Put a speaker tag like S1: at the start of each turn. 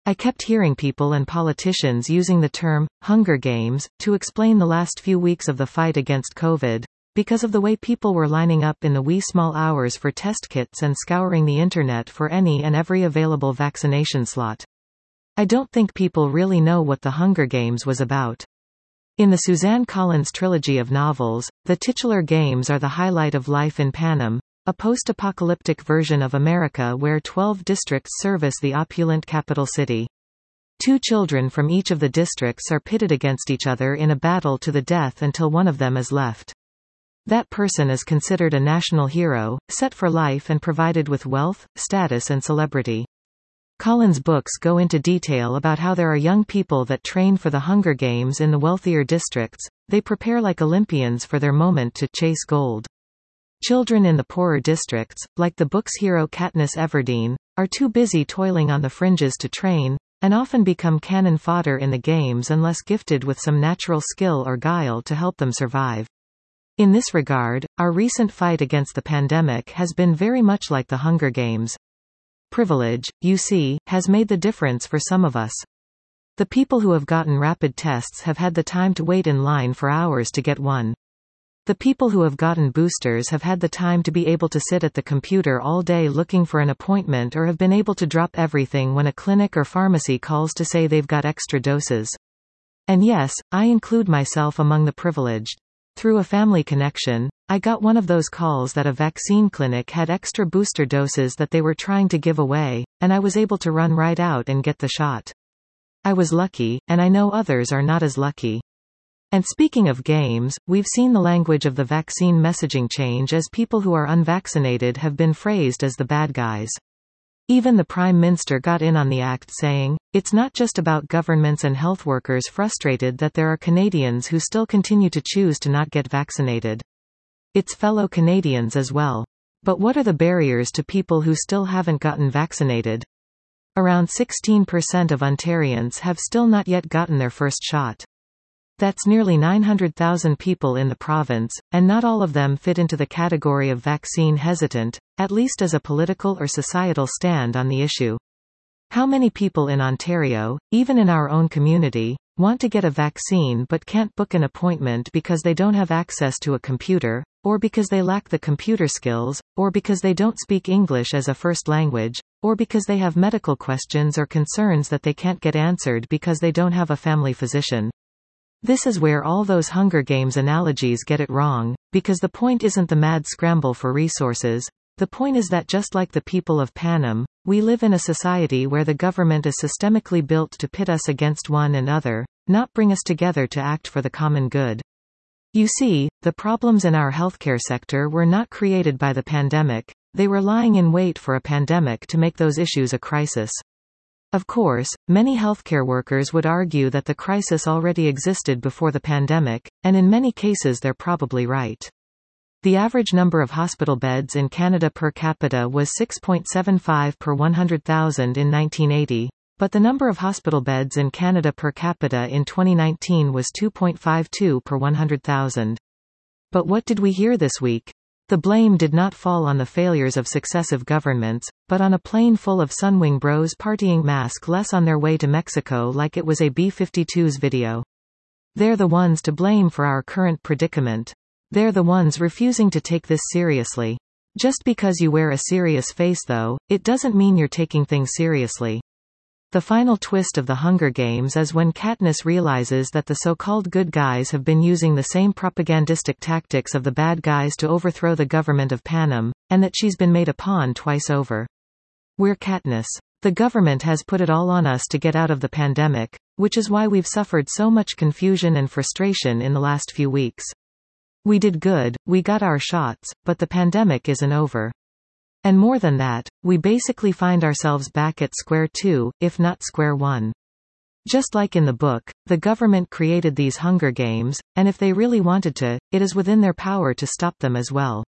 S1: I kept hearing people and politicians using the term, Hunger Games, to explain the last few weeks of the fight against COVID, because of the way people were lining up in the wee small hours for test kits and scouring the internet for any and every available vaccination slot. I don't think people really know what the Hunger Games was about. In the Suzanne Collins trilogy of novels, the titular games are the highlight of life in Panem, a post-apocalyptic version of America where 12 districts service the opulent capital city. 2 children from each of the districts are pitted against each other in a battle to the death until one of them is left. That person is considered a national hero, set for life and provided with wealth, status and celebrity. Collins' books go into detail about how there are young people that train for the Hunger Games in the wealthier districts. They prepare like Olympians for their moment to chase gold. Children in the poorer districts, like the book's hero Katniss Everdeen, are too busy toiling on the fringes to train, and often become cannon fodder in the games unless gifted with some natural skill or guile to help them survive. In this regard, our recent fight against the pandemic has been very much like the Hunger Games. Privilege, you see, has made the difference for some of us. The people who have gotten rapid tests have had the time to wait in line for hours to get one. The people who have gotten boosters have had the time to be able to sit at the computer all day looking for an appointment or have been able to drop everything when a clinic or pharmacy calls to say they've got extra doses. And yes, I include myself among the privileged. Through a family connection, I got one of those calls that a vaccine clinic had extra booster doses that they were trying to give away, and I was able to run right out and get the shot. I was lucky, and I know others are not as lucky. And speaking of games, we've seen the language of the vaccine messaging change as people who are unvaccinated have been phrased as the bad guys. Even the Prime Minister got in on the act saying, it's not just about governments and health workers frustrated that there are Canadians who still continue to choose to not get vaccinated. It's fellow Canadians as well. But what are the barriers to people who still haven't gotten vaccinated? Around 16% of Ontarians have still not yet gotten their first shot. That's nearly 900,000 people in the province, and not all of them fit into the category of vaccine hesitant, at least as a political or societal stand on the issue. How many people in Ontario, even in our own community, want to get a vaccine but can't book an appointment because they don't have access to a computer, or because they lack the computer skills, or because they don't speak English as a first language, or because they have medical questions or concerns that they can't get answered because they don't have a family physician? This is where all those Hunger Games analogies get it wrong, because the point isn't the mad scramble for resources. The point is that just like the people of Panem, we live in a society where the government is systemically built to pit us against one another, not bring us together to act for the common good. You see, the problems in our healthcare sector were not created by the pandemic, they were lying in wait for a pandemic to make those issues a crisis. Of course, many healthcare workers would argue that the crisis already existed before the pandemic, and in many cases they're probably right. The average number of hospital beds in Canada per capita was 6.75 per 100,000 in 1980, but the number of hospital beds in Canada per capita in 2019 was 2.52 per 100,000. But what did we hear this week? The blame did not fall on the failures of successive governments, but on a plane full of Sunwing bros partying maskless on their way to Mexico like it was a B-52's video. They're the ones to blame for our current predicament. They're the ones refusing to take this seriously. Just because you wear a serious face though, it doesn't mean you're taking things seriously. The final twist of the Hunger Games is when Katniss realizes that the so-called good guys have been using the same propagandistic tactics of the bad guys to overthrow the government of Panem, and that she's been made a pawn twice over. We're Katniss. The government has put it all on us to get out of the pandemic, which is why we've suffered so much confusion and frustration in the last few weeks. We did good, we got our shots, but the pandemic isn't over. And more than that, we basically find ourselves back at square two, if not square one. Just like in the book, the government created these Hunger Games, and if they really wanted to, it is within their power to stop them as well.